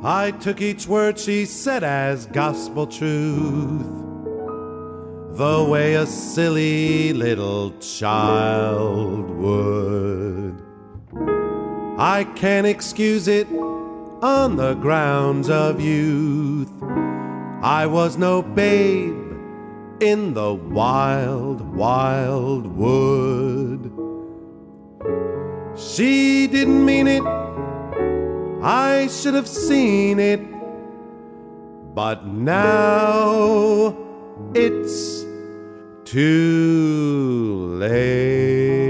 I took each word she said as gospel truth, the way a silly little child would. I can't excuse it on the grounds of youth. I was no babe in the wild, wild wood. She didn't mean it, I should have seen it, but now it's too late.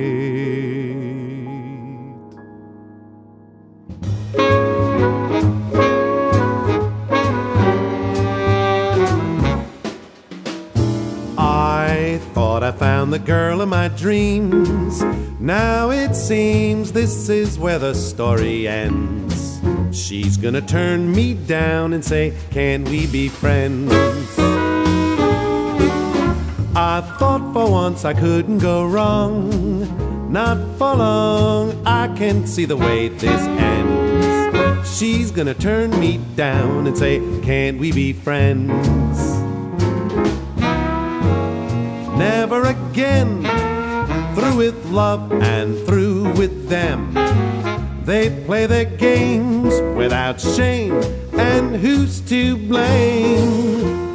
I thought I found the girl of my dreams. Now it seems this is where the story ends. She's gonna turn me down and say, can we be friends? I thought for once I couldn't go wrong. Not for long, I can see the way this ends. She's gonna turn me down and say, can't we be friends? Never again, through with love and through with them. They play their games without shame, and who's to blame?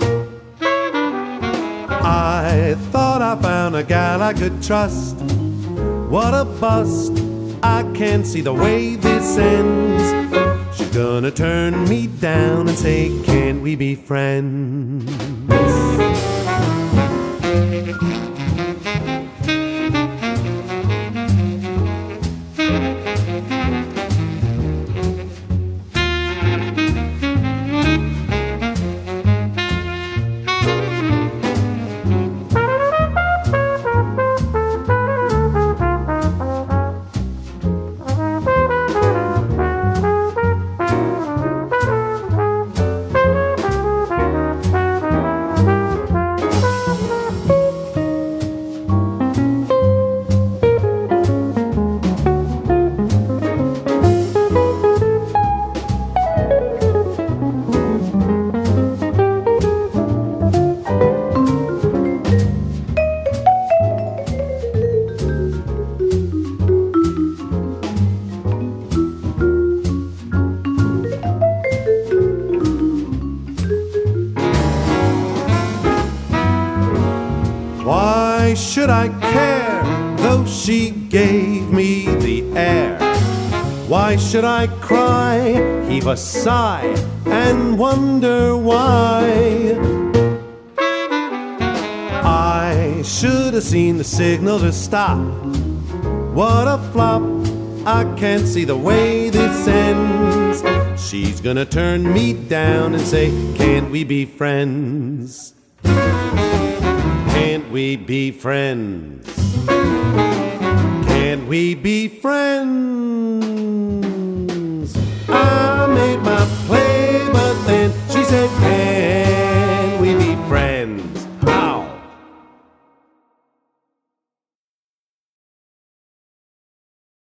I thought I found a gal I could trust. What a bust, I can't see the way this ends. She's gonna turn me down and say, can we be friends? Why should I care, though she gave me the air? Why should I cry, heave a sigh, and wonder why? I should have seen the signal to stop. What a flop, I can't see the way this ends. She's gonna turn me down and say, can't we be friends? Can't we be friends? Can't we be friends?